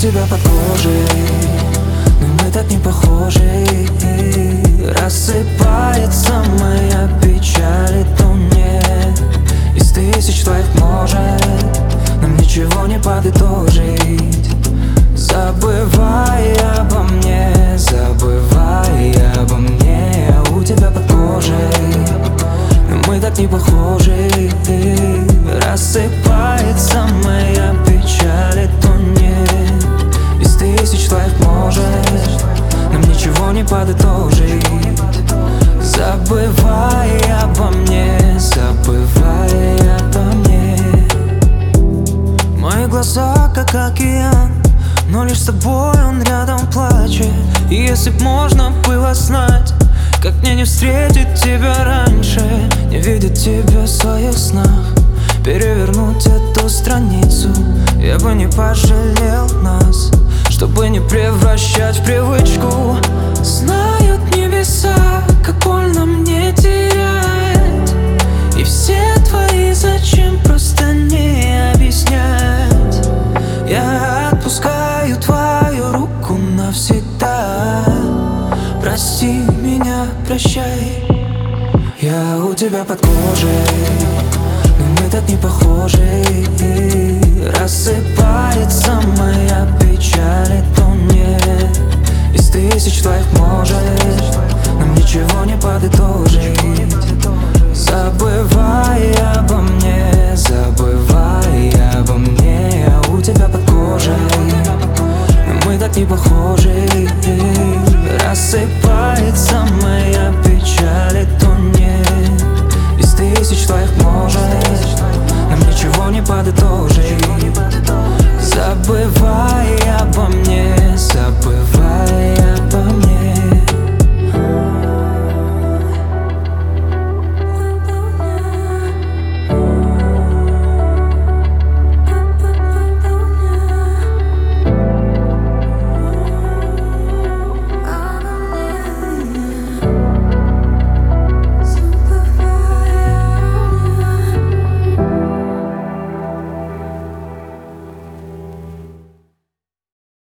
тебя под кожей, но мы так не похожи. Рассыпается моя печаль, и то нет из тысяч твоих может нам ничего не подытожить. Забывай обо мне, забывай обо мне. Я у тебя под кожей, но мы так не похожи. Рассыпается моя печаль, и то нет из тысяч твоих может нам ничего не подытожить. Забывай обо мне, забывай обо мне. Мои глаза как океан, но лишь с тобой он рядом плачет. И если б можно было знать, как мне не встретить тебя раньше, не видеть тебя в своих снах, перевернуть эту страницу, я бы не пожалел нас, чтобы не превращать в привычку. Знают небеса, как больно мне терять, и все твои зачем просто не объяснять. Я отпускаю твою руку навсегда. Прости меня, прощай. Я у тебя под кожей,